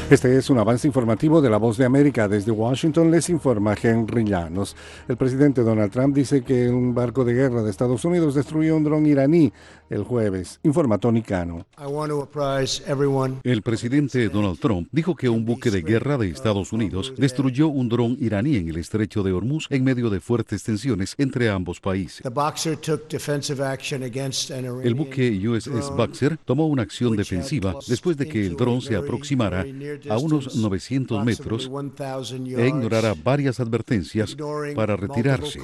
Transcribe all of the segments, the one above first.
Este es un avance informativo de La Voz de América. Desde Washington les informa Henry Llanos. El presidente Donald Trump dice que un barco de guerra de Estados Unidos destruyó un dron iraní el jueves, informa Tony Cano. El presidente Donald Trump dijo que un buque de guerra de Estados Unidos destruyó un dron iraní en el estrecho de Hormuz en medio de fuertes tensiones entre ambos países. El buque USS Boxer tomó una acción defensiva después de que el dron se aproximara a unos 900 metros e ignorara varias advertencias para retirarse.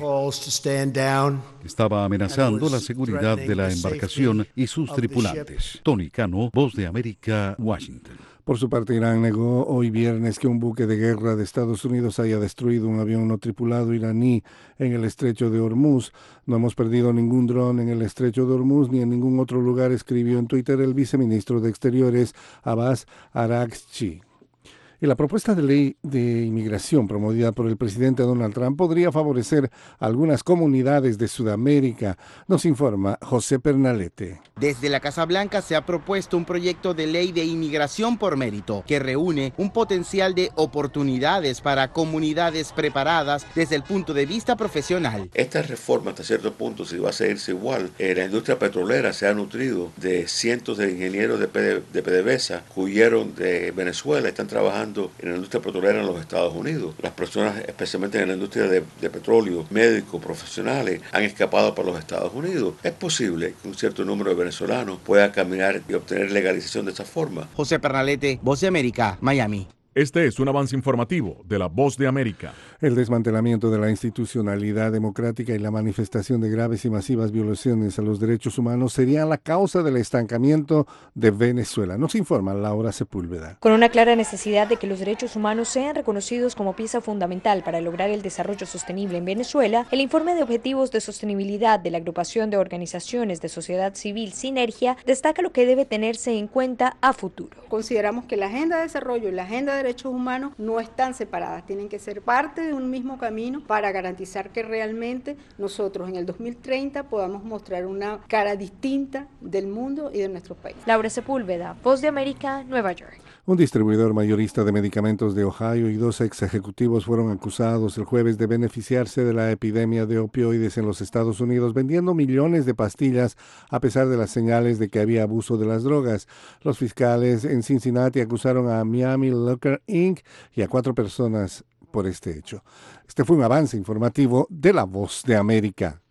Estaba amenazando la seguridad de la embarcación y sus tripulantes. Tony Cano, Voz de América, Washington. Por su parte, Irán negó hoy viernes que un buque de guerra de Estados Unidos haya destruido un avión no tripulado iraní en el estrecho de Hormuz. No hemos perdido ningún dron en el estrecho de Hormuz ni en ningún otro lugar, escribió en Twitter el viceministro de Exteriores Abbas Araghchi. Y la propuesta de ley de inmigración promovida por el presidente Donald Trump podría favorecer a algunas comunidades de Sudamérica, nos informa José Pernalete. Desde la Casa Blanca se ha propuesto un proyecto de ley de inmigración por mérito que reúne un potencial de oportunidades para comunidades preparadas desde el punto de vista profesional. Esta reforma, hasta cierto punto, si va a seguirse igual, la industria petrolera se ha nutrido de cientos de ingenieros de PDVSA que huyeron de Venezuela, están trabajando en la industria petrolera en los Estados Unidos. Las personas, especialmente en la industria de petróleo, médicos, profesionales, han escapado para los Estados Unidos. Es posible que un cierto número de venezolanos pueda caminar y obtener legalización de esa forma. José Pernalete, Voz de América, Miami. Este es un avance informativo de La Voz de América. El desmantelamiento de la institucionalidad democrática y la manifestación de graves y masivas violaciones a los derechos humanos serían la causa del estancamiento de Venezuela. Nos informa Laura Sepúlveda. Con una clara necesidad de que los derechos humanos sean reconocidos como pieza fundamental para lograr el desarrollo sostenible en Venezuela, el informe de objetivos de sostenibilidad de la agrupación de organizaciones de sociedad civil Sinergia destaca lo que debe tenerse en cuenta a futuro. Consideramos que la agenda de desarrollo y la agenda de derechos humanos no están separadas, tienen que ser parte de un mismo camino para garantizar que realmente nosotros en el 2030 podamos mostrar una cara distinta del mundo y de nuestro país. Laura Sepúlveda, Voz de América, Nueva York. Un distribuidor mayorista de medicamentos de Ohio y dos ex ejecutivos fueron acusados el jueves de beneficiarse de la epidemia de opioides en los Estados Unidos, vendiendo millones de pastillas a pesar de las señales de que había abuso de las drogas. Los fiscales en Cincinnati acusaron a Miami Liquor Inc. y a 4 personas por este hecho. Este fue un avance informativo de La Voz de América.